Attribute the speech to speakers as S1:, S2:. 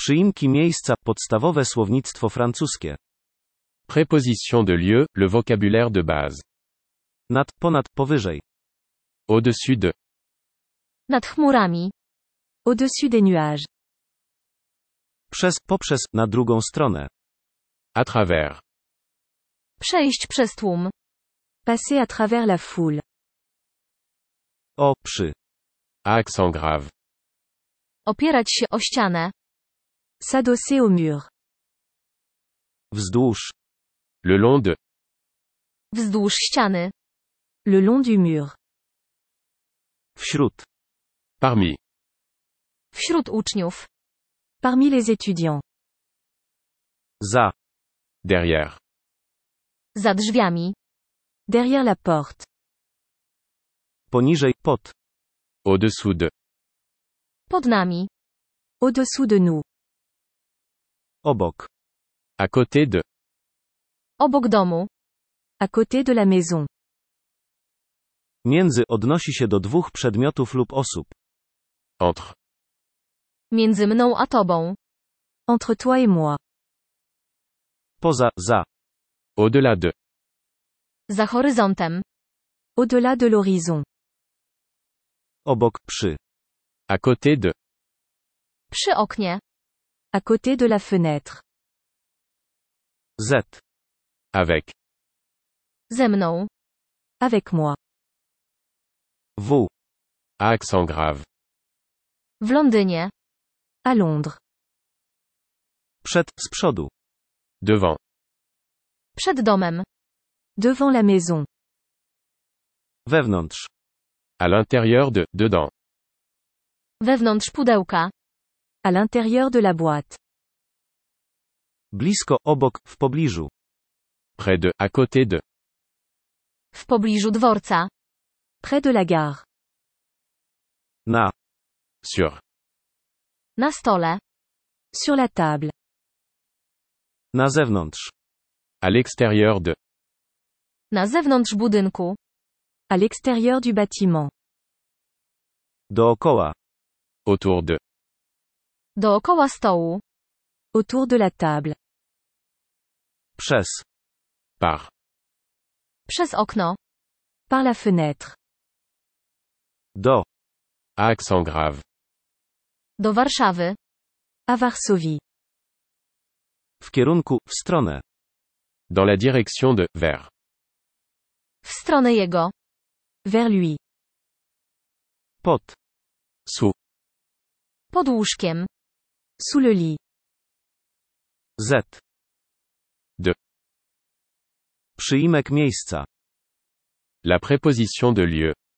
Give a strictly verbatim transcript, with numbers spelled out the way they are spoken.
S1: Przyimki miejsca, podstawowe słownictwo francuskie.
S2: Préposition de lieu, le vocabulaire de base.
S1: Nad, ponad, powyżej.
S2: Au-dessus de.
S3: Nad chmurami.
S4: Au-dessus des nuages.
S1: Przez, poprzez, na drugą stronę.
S2: À travers.
S3: Przejść przez tłum.
S4: Passer à travers la foule.
S1: O, przy.
S2: À accent grave.
S3: Opierać się o ścianę.
S4: S'adosser au mur.
S1: Wzdłuż.
S2: Le long de.
S3: Wzdłuż ściany.
S4: Le long du mur.
S1: Wśród.
S2: Parmi.
S3: Wśród uczniów.
S4: Parmi les étudiants.
S1: Za.
S2: Derrière.
S3: Za drzwiami.
S4: Derrière la porte.
S1: Poniżej, pod.
S2: Au-dessous de.
S3: Pod nami.
S4: Au-dessous de nous.
S1: Obok.
S2: À côté de.
S3: Obok domu.
S4: À côté de la maison.
S1: Między odnosi się do dwóch przedmiotów lub osób.
S2: Entre.
S3: Między mną a tobą.
S4: Entre toi et moi.
S1: Poza, za.
S2: Au-delà de.
S3: Za horyzontem.
S4: Au-delà de l'horizon.
S1: Obok, przy.
S2: À côté de.
S3: Przy oknie.
S4: À côté de la fenêtre.
S1: Z.
S2: Avec.
S3: Ze mną.
S4: Avec moi.
S1: W.
S2: À accent grave.
S3: W Londynie.
S4: À Londres.
S1: Przed, z przodu.
S2: Devant.
S3: Przed domem.
S4: Devant la maison.
S1: Wewnątrz.
S2: À l'intérieur de. Dedans.
S3: Wewnątrz pudełka.
S4: À l'intérieur de la boîte.
S1: Blisko, obok, w pobliżu.
S2: Près de. À côté de.
S3: W pobliżu dworca.
S4: Près de la gare.
S1: Na.
S2: Sur.
S3: Na stole.
S4: Sur la table.
S1: Na zewnątrz.
S2: À l'extérieur de.
S3: Na zewnątrz budynku.
S4: À l'extérieur du bâtiment.
S1: Dookoła.
S2: Autour de.
S3: Dookoła stołu.
S4: Autour de la table.
S1: Przez.
S2: Par.
S3: Przez okno.
S4: Par la fenêtre.
S1: Do.
S2: À accent grave.
S3: Do Warszawy.
S4: À Varsovie.
S1: W kierunku, w stronę.
S2: Dans la direction de. Vers.
S3: W stronę jego.
S4: Vers lui.
S1: Pod.
S2: Sous.
S3: Pod łóżkiem.
S4: Sous le lit.
S1: Z.
S2: De.
S1: Przyimek miejsca.
S2: La préposition de lieu.